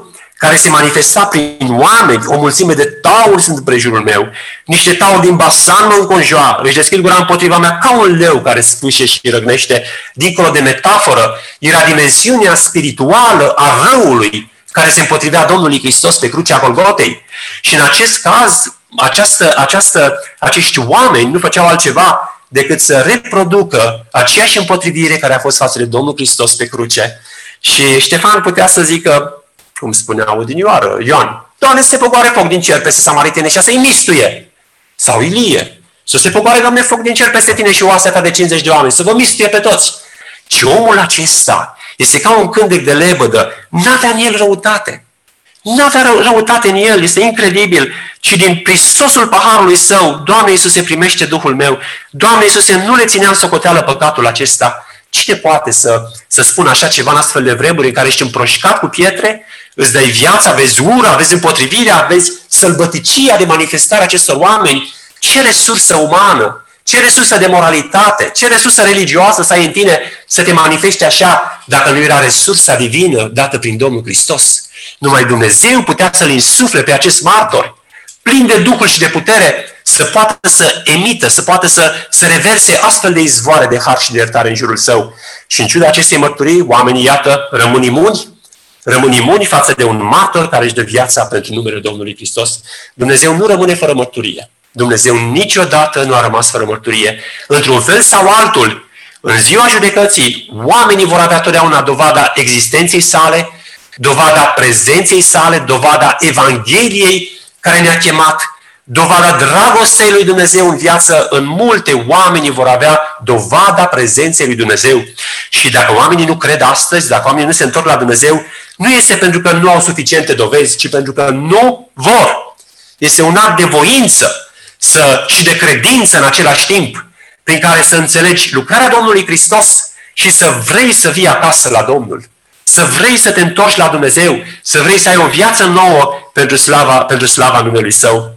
care se manifesta prin oameni, o mulțime de tauri sunt în prejurul meu, niște tauri din Basan mă înconjoară, își deschid gura împotriva mea ca un leu care sfâșie și răgnește. Dincolo de metaforă, era dimensiunea spirituală a răului care se împotrivea Domnului Hristos pe crucea Golgotei. Și în acest caz, această, această, acești oameni nu făceau altceva decât să reproducă aceeași împotrivire care a fost față de Domnul Hristos pe cruce. Și Ștefan putea să zică, cum spunea odinioară Ioan, Doamne, să se pogoare foc din cer peste samaritene și să-i mistuie. Sau Ilie, să se pogoare, Doamne, foc din cer peste tine și oasea ta de cincizeci de oameni, să vă mistuie pe toți. Și omul acesta este ca un cântec de lebădă, n-avea în el răutate. N-avea ră, răutate în el, este incredibil. Și din prisosul paharului său, Doamne Iisuse, primește Duhul meu. Doamne Iisuse, nu le ținea în socoteală păcatul acesta. Cine poate să, să spună așa ceva în astfel de vremuri în care ești împroșcat cu pietre, îți dai viața, vezi ura, vezi împotrivirea, vezi sălbăticia de manifestare acestor oameni? Ce resursă umană, ce resursă de moralitate, ce resursă religioasă să ai în tine să te manifesti așa, dacă nu era resursa divină dată prin Domnul Hristos? Numai Dumnezeu putea să-l insufle pe acest martor, plin de Duhul și de putere, să poată să emită, să poată să, să reverse astfel de izvoare de har și de iertare în jurul său. Și în ciuda acestei mărturii, oamenii, iată, rămân imuni, rămân imuni față de un martor care își dă viața pentru numele Domnului Hristos. Dumnezeu nu rămâne fără mărturie. Dumnezeu niciodată nu a rămas fără mărturie. Într-un fel sau altul, în ziua judecății, oamenii vor avea totdeauna dovada existenței sale, dovada prezenței sale, dovada Evangheliei care ne-a chemat, dovada dragostei lui Dumnezeu în viață. În multe oameni vor avea dovada prezenței lui Dumnezeu. Și dacă oamenii nu cred astăzi, dacă oamenii nu se întorc la Dumnezeu, nu este pentru că nu au suficiente dovezi, ci pentru că nu vor. Este un act de voință să, și de credință în același timp, prin care să înțelegi lucrarea Domnului Hristos și să vrei să vii acasă la Domnul. Să vrei să te întorci la Dumnezeu, să vrei să ai o viață nouă pentru slava, pentru slava numelui Său.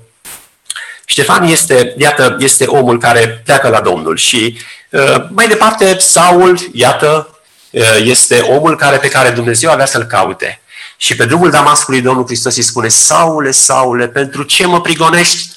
Ștefan este, iată, este omul care pleacă la Domnul și uh, mai departe Saul, iată, uh, este omul care, pe care Dumnezeu avea să-l caute. Și pe drumul Damascului Domnul Hristos îi spune, Saule, Saule, pentru ce mă prigonești?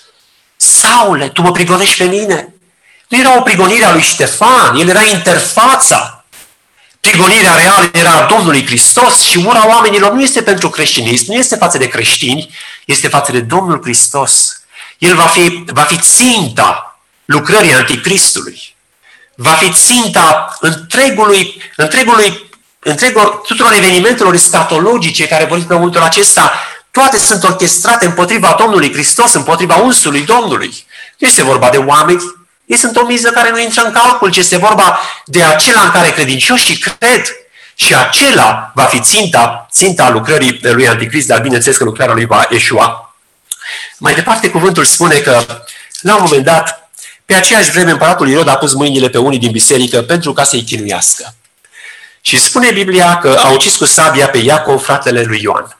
Saule, tu mă prigonești pe mine? Nu era o prigonire a lui Ștefan, el era interfața. Prigonirea reală era a Domnului Hristos și ura oamenilor nu este pentru creștinism, nu este față de creștini, este față de Domnul Hristos. El va fi, va fi ținta lucrării Anticristului. Va fi ținta întregului, întregului, întregul, tuturor evenimentelor scatologice care vor fi pe pământul acesta. Toate sunt orchestrate împotriva Domnului Hristos, împotriva unsului Domnului. Nu este vorba de oameni. Ei sunt o miză care nu intră în calcul, ci este vorba de acela în care credincioșii cred. Și acela va fi ținta, ținta lucrării lui Anticrist, dar bineînțeles că lucrarea lui va eșua. Mai departe, cuvântul spune că, la un moment dat, pe aceeași vreme, împăratul Irod a pus mâinile pe unii din biserică pentru ca să-i chinuiască. Și spune Biblia că a ucis cu sabia pe Iacov, fratele lui Ioan.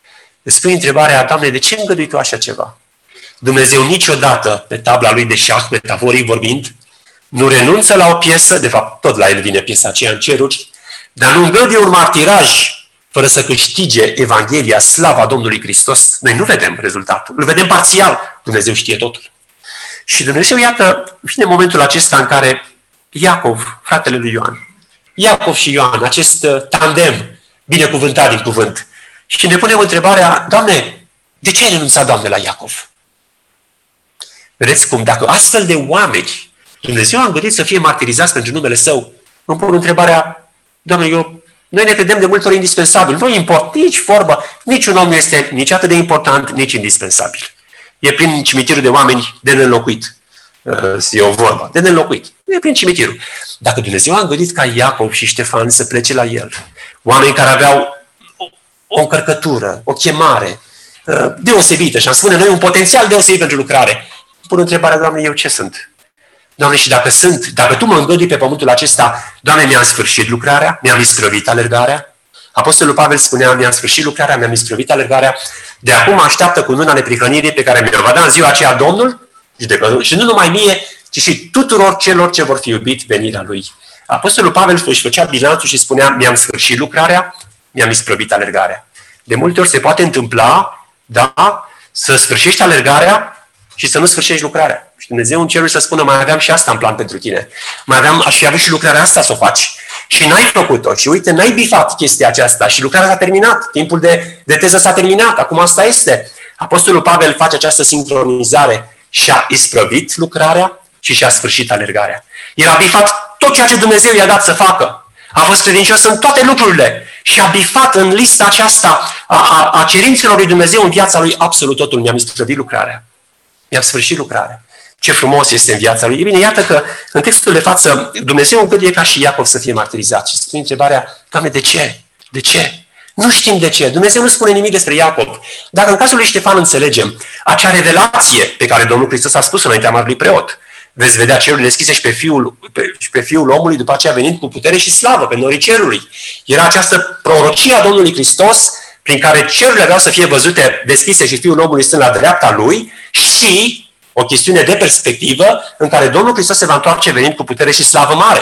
Îți pui întrebarea, Doamne, de ce îngădui Tu așa ceva? Dumnezeu niciodată, pe tabla lui de șah, metaforic vorbind, nu renunță la o piesă, de fapt tot la el vine piesa aceea în ceruri, dar nu îngăduie un martiraj fără să câștige Evanghelia, slava Domnului Hristos. Noi nu vedem rezultatul, îl vedem parțial, Dumnezeu știe totul. Și Dumnezeu, iată, vine momentul acesta în care Iacov, fratele lui Ioan, Iacov și Ioan, acest tandem binecuvântat din cuvânt, și ne punem întrebarea, Doamne, de ce ai renunțat, Doamne, la Iacov? Vedeți cum, dacă astfel de oameni Dumnezeu a îngăduit să fie martirizați pentru numele Său, îmi pun întrebarea, Doamne, eu, noi ne credem de multe ori indispensabil. Nu import, nici vorbă, niciun om nu este nici atât de important, nici indispensabil. E prin cimitirul de oameni de neînlocuit. E o vorbă, de neînlocuit. E prin cimitirul. Dacă Dumnezeu a îngăduit ca Iacov și Ștefan să plece la el, oameni care aveau o încărcătură, o chemare deosebită, și am spune noi un potențial deosebit pentru lucrare, pun întrebarea, Doamne, eu ce sunt? Doamne, și dacă sunt, dacă Tu mă îngădui pe pământul acesta, Doamne, mi-am sfârșit lucrarea, mi-am isprăvit alergarea. Apostolul Pavel spunea, mi-am sfârșit lucrarea, mi-am isprăvit alergarea, de acum așteaptă cu mâna neprihănirii pe care mi-o va da în ziua aceea Domnul, și nu numai mie, ci și tuturor celor ce vor fi iubit venirea Lui. Apostolul Pavel își făcea bilanțul și spunea, mi-am sfârșit lucrarea, mi-am isprăvit alergarea. De multe ori se poate întâmpla, da, să sfârșești alergarea și să nu sfârșești lucrarea. Și Dumnezeu în cerul să spună, mai aveam și asta în plan pentru tine. Mai aveam, aș fi avut și lucrarea asta să o faci. Și n-ai făcut-o. Și uite, n-ai bifat chestia aceasta. Și lucrarea s-a terminat. Timpul de, de teză s-a terminat. Acum asta este. Apostolul Pavel face această sincronizare și a isprăvit lucrarea și și-a sfârșit alergarea. El a bifat tot ceea ce Dumnezeu i-a dat să facă. A fost credincios în toate lucrurile și a bifat în lista aceasta a, a, a cerințelor lui Dumnezeu în viața lui absolut totul. Mi-am isprăvit lucrarea. Mi-am sfârșit lucrarea. Ce frumos este în viața lui. E bine, iată că în textul de față Dumnezeu îngăduie ca și Iacov să fie martirizat. Și spune întrebarea, Doamne, de ce? De ce? Nu știm de ce. Dumnezeu nu spune nimic despre Iacov. Dar în cazul lui Ștefan înțelegem acea revelație pe care Domnul Hristos a spus înaintea marelui preot. Veți vedea cerurile deschise și pe fiul, pe, și pe fiul omului după aceea venit cu putere și slavă pe norii cerului. Era această prorocie a Domnului Hristos prin care cerurile aveau să fie văzute deschise și fiul omului stând la dreapta lui și o chestiune de perspectivă în care Domnul Hristos se va întoarce venind cu putere și slavă mare.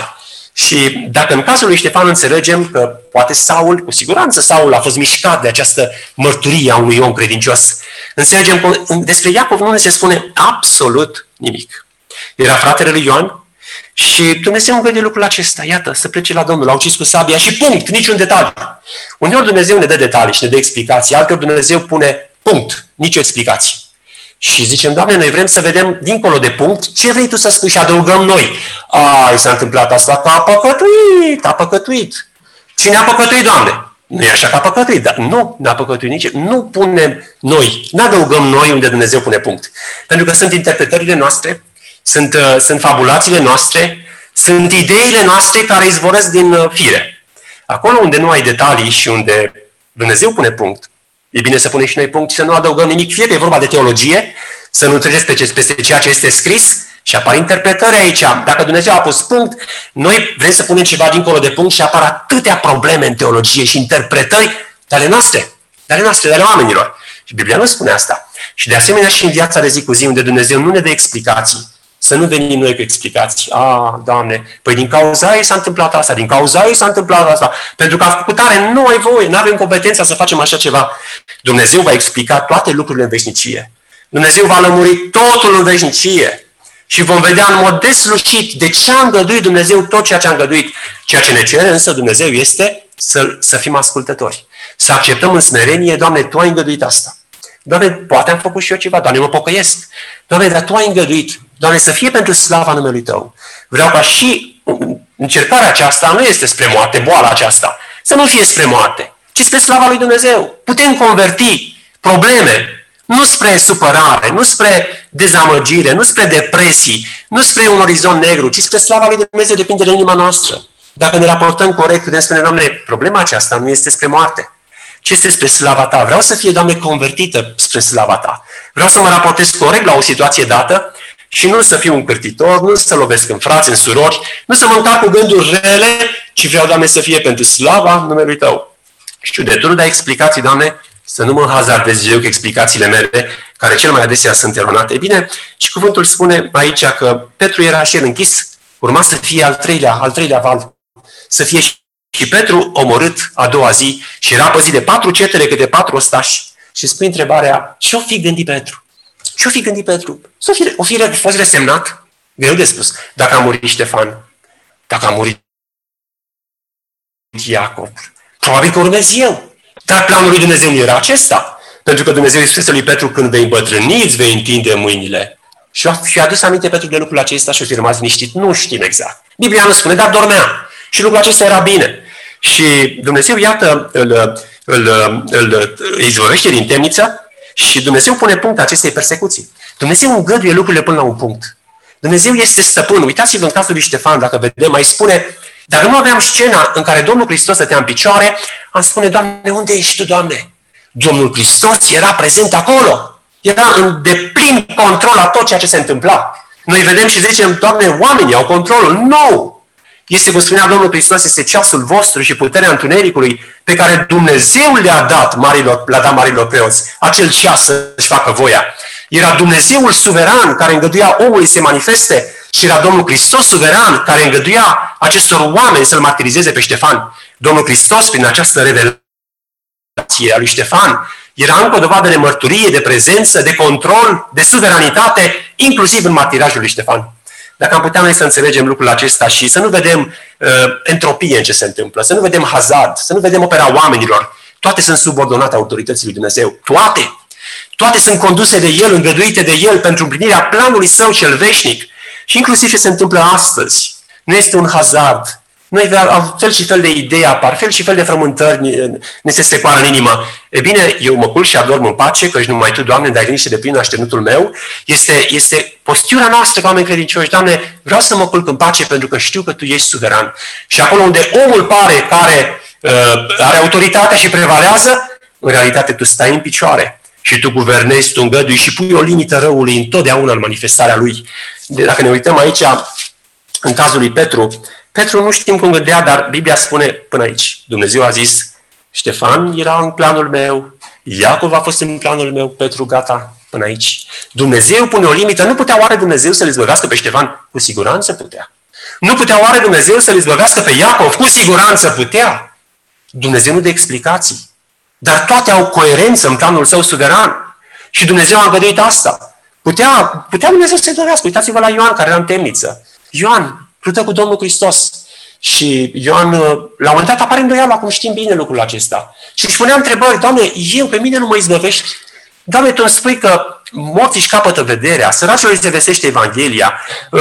Și dacă în cazul lui Ștefan înțelegem că poate Saul, cu siguranță Saul a fost mișcat de această mărturie a unui om credincios, înțelegem că despre Iacov nu ne se spune absolut nimic. Era fratele lui Ioan și Dumnezeu îngăduie lucrul acesta. Iată, să plece la Domnul, l-au ucis cu sabia și punct, niciun detaliu. Uneori Dumnezeu ne dă detalii și ne dă explicații, alteori Dumnezeu pune punct, nicio explicație. Și zicem, Doamne, noi vrem să vedem dincolo de punct ce vrei Tu să spui și adăugăm noi. Ai, s-a întâmplat asta, că a păcătuit, a păcătuit. Cine a păcătuit, Doamne? Nu e așa că a păcătuit, dar nu, n-a păcătuit nici. Nu punem noi, nu adăugăm noi unde Dumnezeu pune punct. Pentru că sunt interpretările noastre, sunt, uh, sunt fabulațiile noastre, sunt ideile noastre care izvorăsc din uh, fire. Acolo unde nu ai detalii și unde Dumnezeu pune punct, e bine să punem și noi punct și să nu adăugăm nimic, fie că e vorba de teologie, să nu treceți peste ceea ce este scris și apar interpretări aici. Dacă Dumnezeu a pus punct, noi vrem să punem ceva dincolo de punct și apar atâtea probleme în teologie și interpretări de ale noastre, de ale noastre, de ale oamenilor. Și Biblia nu spune asta. Și de asemenea și în viața de zi cu zi, unde Dumnezeu nu ne dă explicații, să nu venim noi cu explicații. A, Doamne, păi din cauza ei s-a întâmplat asta, din cauza ei s-a întâmplat asta, pentru că a făcut tare, nu ai voie, nu avem competența să facem așa ceva. Dumnezeu va explica toate lucrurile în veșnicie. Dumnezeu va lămuri totul în veșnicie și vom vedea în mod deslușit de ce a îngăduit Dumnezeu tot ceea ce a îngăduit. Ceea ce ne cere însă Dumnezeu este să, să fim ascultători. Să acceptăm în smerenie, Doamne, Tu ai îngăduit asta. Doamne, poate am făcut și eu ceva, Doamne, mă pocăiesc. Doamne, dar Tu ai îngăduit. Doamne, să fie pentru slava numelui Tău. Vreau ca și încercarea aceasta nu este spre moarte, boala aceasta. Să nu fie spre moarte, ci spre slava lui Dumnezeu. Putem converti probleme, nu spre supărare, nu spre dezamăgire, nu spre depresii, nu spre un orizont negru, ci spre slava lui Dumnezeu, depinde de inima noastră. Dacă ne raportăm corect, putem spune, Doamne, problema aceasta nu este spre moarte, ci este spre slava Ta. Vreau să fie, Doamne, convertită spre slava Ta. Vreau să mă raportez corect la o situație dată și nu să fiu un cârtitor, nu să lovesc în frați, în surori, nu să mă încarc cu gânduri rele, ci vreau, Doamne, să fie pentru slava numelui Tău. Știu de Tu nu dai explicații, Doamne, să nu mă hazardez eu cu explicațiile mele, care cel mai adesea sunt eronate. E bine, și cuvântul spune aici că Petru era și el închis, urma să fie al treilea, al treilea val, să fie și Petru omorât a doua zi și era păzit de patru cetele câte patru ostași. Și spui întrebarea, ce-o fi gândit Petru? Ce-o fi gândit Petru? S-o fi, o fi fost resemnat? Greu de spus. Dacă a murit Ștefan, dacă a murit Iacov, probabil că urmez eu. Dar planul lui Dumnezeu nu era acesta. Pentru că Dumnezeu îi spuse lui Petru, când vei îmbătrâni, îți vei întinde mâinile. Și a adus aminte Petru de lucrul acesta și a fi rămas liniștit. Nu știm exact. Biblia nu spune, dar dormea. Și lucrul acesta era bine. Și Dumnezeu, iată, îl, îl, îl, îl izvorăște din temniță și Dumnezeu pune punct acestei persecuții. Dumnezeu îngăduie lucrurile până la un punct. Dumnezeu este stăpân. Uitați-vă în cazul lui Ștefan, dacă vedem, mai spune, dacă nu aveam scena în care Domnul Hristos stătea în picioare, am spune, Doamne, unde ești Tu, Doamne? Domnul Hristos era prezent acolo. Era în deplin control a tot ceea ce se întâmpla. Noi vedem și zicem, Doamne, oamenii au controlul. Nu! Este, cum spunea Domnul Hristos, este ceasul vostru și puterea întunericului pe care Dumnezeu le-a dat marilor, le-a dat marilor preoți. Acel ceas să-și facă voia. Era Dumnezeul suveran care îngăduia omului să se manifeste și era Domnul Hristos suveran care îngăduia acestor oameni să-L martirizeze pe Ștefan. Domnul Hristos, prin această revelare, a lui Ștefan era încă o dovadă de mărturie, de prezență, de control, de suveranitate, inclusiv în martirajul lui Ștefan. Dacă am putea noi să înțelegem lucrul acesta și să nu vedem uh, entropie în ce se întâmplă, să nu vedem hazard, să nu vedem opera oamenilor, toate sunt subordonate autorității lui Dumnezeu. Toate! Toate sunt conduse de El, îngăduite de El pentru împlinirea planului Său cel veșnic. Și inclusiv ce se întâmplă astăzi. Nu este un hazard. Noi avem fel și fel de idei apar, fel și fel de frământări ne se strecoară în inimă. E bine, eu mă culc și adorm în pace, căci numai Tu, Doamne, dai liniște de plin așternutul meu. Este, este postura noastră ca oameni credincioși. Doamne, vreau să mă culc în pace pentru că știu că Tu ești suveran. Și acolo unde omul pare care uh, are autoritatea și prevalează, în realitate Tu stai în picioare. Și Tu guvernezi, Tu îngădui și pui o limită răului întotdeauna în manifestarea lui. De, dacă ne uităm aici, în cazul lui Petru, Petru nu știm cum gândea, dar Biblia spune până aici. Dumnezeu a zis, Ștefan era în planul meu, Iacov a fost în planul meu, Petru gata, până aici. Dumnezeu pune o limită. Nu putea oare Dumnezeu să-l izbăvească pe Ștefan? Cu siguranță putea. Nu putea oare Dumnezeu să-l izbăvească pe Iacov? Cu siguranță putea. Dumnezeu nu dă explicații. Dar toate au coerență în planul Său suveran. Și Dumnezeu a îngăduit asta. Putea, putea Dumnezeu să-i dorească. Uitați-vă la Ioan, care era în temniță. Ioan plută cu Domnul Hristos. Și Ioan, la un moment dat, apare îndoială, acum știm bine lucrul acesta. Și își punea întrebări, Doamne, eu, pe mine nu mă izbăvești? Doamne, Tu îmi spui că morții își capătă vederea, săracilor îi se vestește Evanghelia,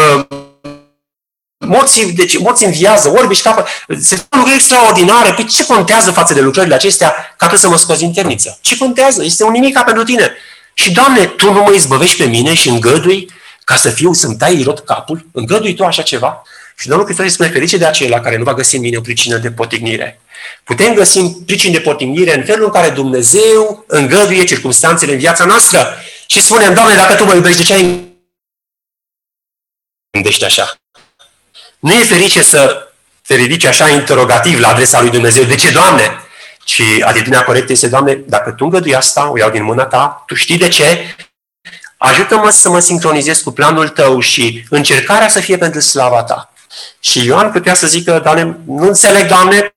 morții, deci, morții înviază, orbi își capătă, se fac lucruri extraordinare. Păi ce contează față de lucrările acestea ca Tu să mă scoți în temniță? Ce contează? Este un nimic ca pentru Tine. Și, Doamne, Tu nu mă izbăvești pe mine și îngădui ca să fiu, să-mi tai irod capul? Îngădui Tu așa ceva? Și Domnul Hristos spune, ferice de acela care nu va găsi în mine o pricină de potignire. Putem găsi pricini de potignire în felul în care Dumnezeu îngăduie circumstanțele în viața noastră. Și spunem, Doamne, dacă Tu mă iubești, de ce ai gândești așa? Nu e ferice să te ridici așa interogativ la adresa lui Dumnezeu. De ce, Doamne? Ci atitudinea corectă este, Doamne, dacă Tu îngădui asta, o iau din mâna Ta, Tu știi de ce? Ajută-mă să mă sincronizez cu planul Tău și încercarea să fie pentru slava Ta. Și Ioan putea să zică, Doamne, nu înțeleg, Doamne,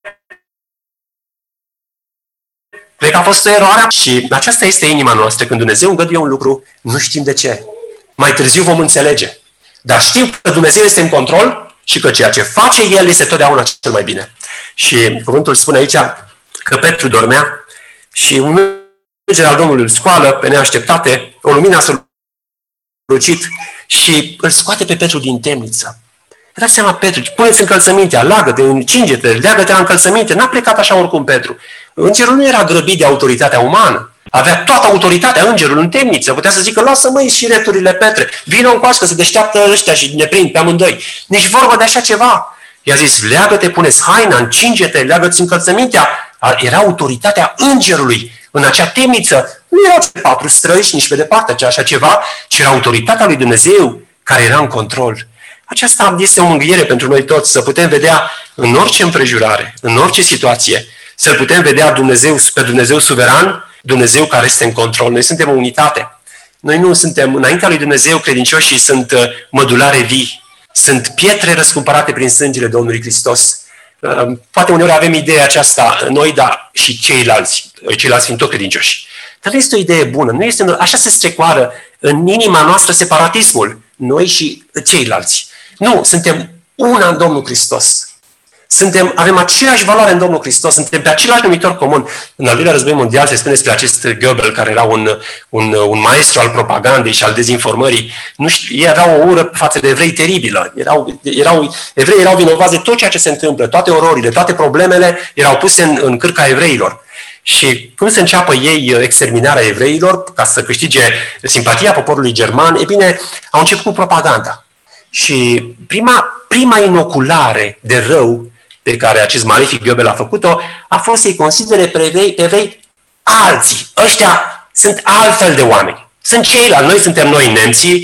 cred că a fost o eroare. Și aceasta este inima noastră. Când Dumnezeu îngăduie un lucru, nu știm de ce. Mai târziu vom înțelege. Dar știm că Dumnezeu este în control și că ceea ce face El este totdeauna cel mai bine. Și cuvântul spune aici că Petru dormea și un înger al Domnului îl scoală pe neașteptate, o lumină a strălucit și îl scoate pe Petru din temniță. Dați seama, Petru, pune-ți încălțămintea, leagă-te, încinge-te, leagă-te la încălțăminte. N-a plecat așa oricum Petru. Îngerul nu era grăbit de autoritatea umană. Avea toată autoritatea îngerul în temniță. Putea să zică, lasă-mă și returile, Petre. Vină încoace că se deșteaptă ăștia și ne prind pe amândoi. Nici vorbă de așa ceva. I-a zis, leagă-te, pune-ți haina, încinge-te, leagă-ți încălțămintea. Era autoritatea îngerului în acea temniță. Nu erau patru străiși, nici pe departe așa ceva, ci era autoritatea lui Dumnezeu care era în control. Aceasta este o mângâiere pentru noi toți, să putem vedea în orice împrejurare, în orice situație, să putem vedea Dumnezeu, pe Dumnezeu suveran, Dumnezeu care este în control. Noi suntem o unitate. Noi nu suntem, înaintea lui Dumnezeu, credincioșii sunt mădulare vii, sunt pietre răscumpărate prin sângele Domnului Hristos. Poate uneori avem ideea aceasta, noi, dar și ceilalți, ceilalți fiind tot credincioși. Dar nu este o idee bună, nu este, așa se strecoară în inima noastră separatismul, noi și ceilalți. Nu, suntem una în Domnul Hristos. Suntem, avem aceeași valoare în Domnul Hristos, suntem pe același numitor comun. În al doilea război mondial se spune despre acest Goebbels, care era un, un, un maestru al propagandei și al dezinformării. Nu știu, ei aveau o ură față de evrei teribilă. Erau, erau, evreii erau vinovați de tot ceea ce se întâmplă, toate ororile, toate problemele erau puse în, în cârca evreilor. Și când se înceapă ei exterminarea evreilor, ca să câștige simpatia poporului german, e bine, au început cu propaganda. Și prima, prima inoculare de rău pe care acest malefic Goebbels a făcut-o a fost să-i considere pe evrei, pe evrei alții. Ăștia sunt altfel de oameni. Sunt ceilalți. Noi suntem noi nemții.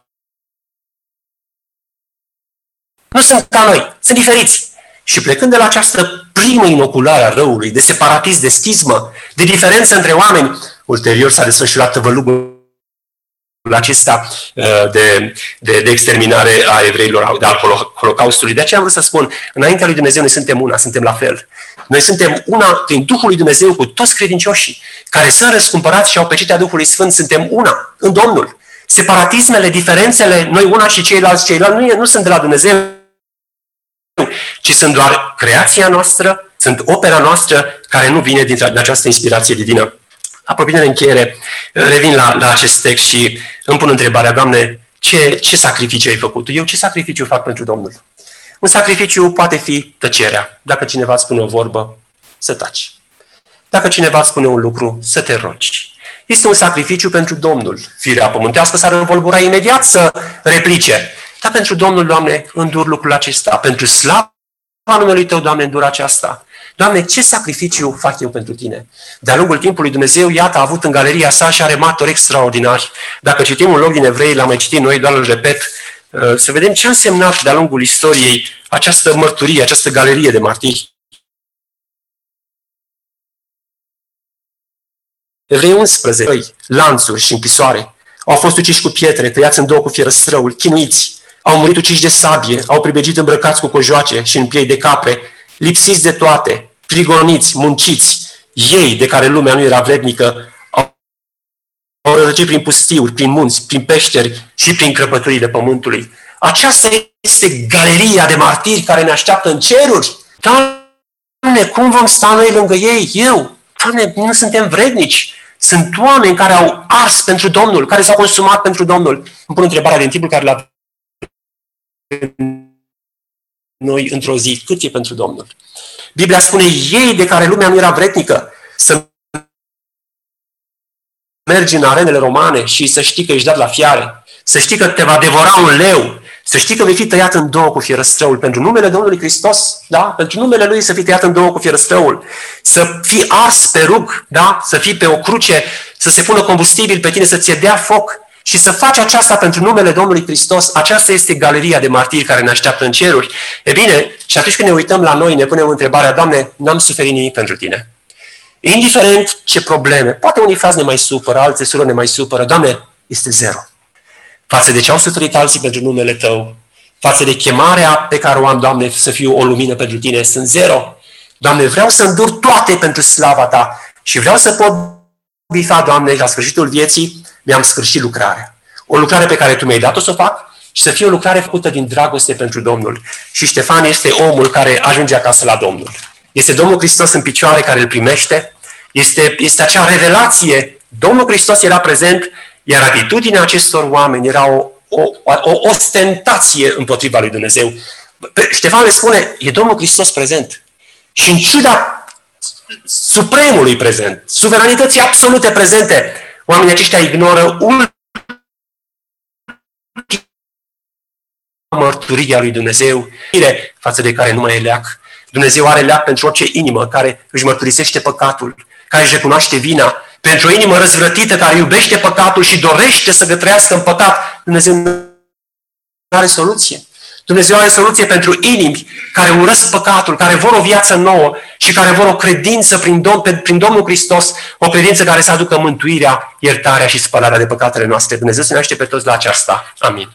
Nu sunt ca noi. Sunt diferiți. Și plecând de la această primă inoculare a răului, de separatism, de schismă, de diferență între oameni, ulterior s-a desfășurat tăvălugul acesta de, de, de exterminare a evreilor, de al Holocaustului. De aceea am vrut să spun, înaintea lui Dumnezeu noi suntem una, suntem la fel. Noi suntem una prin Duhul lui Dumnezeu cu toți credincioșii care sunt răscumpărați și au pecetea Duhului Sfânt, suntem una în Domnul. Separatismele, diferențele, noi una și ceilalți, ceilalți, nu, nu sunt de la Dumnezeu, ci sunt doar creația noastră, sunt opera noastră care nu vine din această inspirație divină. Apropiind de încheiere, revin la, la acest text și îmi pun întrebarea, Doamne, ce, ce sacrificiu ai făcut? Eu ce sacrificiu fac pentru Domnul? Un sacrificiu poate fi tăcerea. Dacă cineva îți spune o vorbă, să taci. Dacă cineva îți spune un lucru, să te rogi. Este un sacrificiu pentru Domnul. Firea pământească s-ar învolbura imediat să replice. Dar pentru Domnul, Doamne, îndur lucrul acesta. Pentru slava numelui Tău, Doamne, îndur aceasta. Doamne, ce sacrificiu fac eu pentru Tine? De-a lungul timpului Dumnezeu, iată, a avut în galeria sa și are martori extraordinari. Dacă citim un loc din Evrei, l-am mai citit noi, doar îl repet, să vedem ce a însemnat de-a lungul istoriei această mărturie, această galerie de martiri. Evrei unsprezece, lanțuri și închisoare, au fost uciși cu pietre, tăiați în două cu fierăstrăul, chinuiți, au murit uciși de sabie, au pribegit îmbrăcați cu cojoace și în piei de capre, lipsiți de toate, prigoniți, munciți, ei de care lumea nu era vrednică, au rătăcit prin pustiuri, prin munți, prin peșteri și prin crăpăturile pământului. Aceasta este galeria de martiri care ne așteaptă în ceruri. Doamne, cum vom sta noi lângă ei? Eu? Doamne, nu suntem vrednici. Sunt oameni care au ars pentru Domnul, care s-au consumat pentru Domnul. Îmi pun întrebarea din timpul care l-a noi într-o zi. Cât e pentru Domnul? Biblia spune, ei de care lumea nu era vrednică, să mergi în arenele romane și să știi că ești dat la fiare, să știi că te va devora un leu, să știi că vei fi tăiat în două cu fierăstrăul pentru numele Domnului Hristos, da? Pentru numele Lui să fii tăiat în două cu fierăstrăul, să fii ars pe rug, da? Să fii pe o cruce, să se pună combustibil pe tine, să ți-e dea foc și să faci aceasta pentru numele Domnului Hristos. Aceasta este galeria de martiri care ne așteaptă în ceruri. E bine, și atunci când ne uităm la noi, ne punem întrebarea, Doamne, n-am suferit nimic pentru Tine. Indiferent ce probleme, poate unii frați ne mai supără, alții surori ne mai supără, Doamne, este zero. Față de ce au suferit alții pentru numele Tău, față de chemarea pe care o am, Doamne, să fiu o lumină pentru Tine, sunt zero. Doamne, vreau să îndur toate pentru slava Ta și vreau să pot bifa, Doamne, la sfârșitul vieții mi-am sfârșit lucrarea. O lucrare pe care Tu mi-ai dat-o să o fac și să fie o lucrare făcută din dragoste pentru Domnul. Și Ștefan este omul care ajunge acasă la Domnul. Este Domnul Hristos în picioare care îl primește, este, este acea revelație. Domnul Hristos era prezent, iar atitudinea acestor oameni era o, o, o ostentație împotriva lui Dumnezeu. Ștefan le spune, e Domnul Hristos prezent. Și în ciuda supremului prezent, suveranității absolute prezente, oamenii aceștia ignoră ultima mărturia lui Dumnezeu, față de care nu mai e leac. Dumnezeu are leac pentru orice inimă care își mărturisește păcatul, care își recunoaște vina. Pentru o inimă răzvrătită care iubește păcatul și dorește să trăiască în păcat, Dumnezeu nu are soluție. Dumnezeu are soluție pentru inimi care urăsc păcatul, care vor o viață nouă și care vor o credință prin, Dom- prin Domnul Hristos, o credință care să aducă mântuirea, iertarea și spălarea de păcatele noastre. Dumnezeu să ne aștepte pe toți la aceasta. Amin.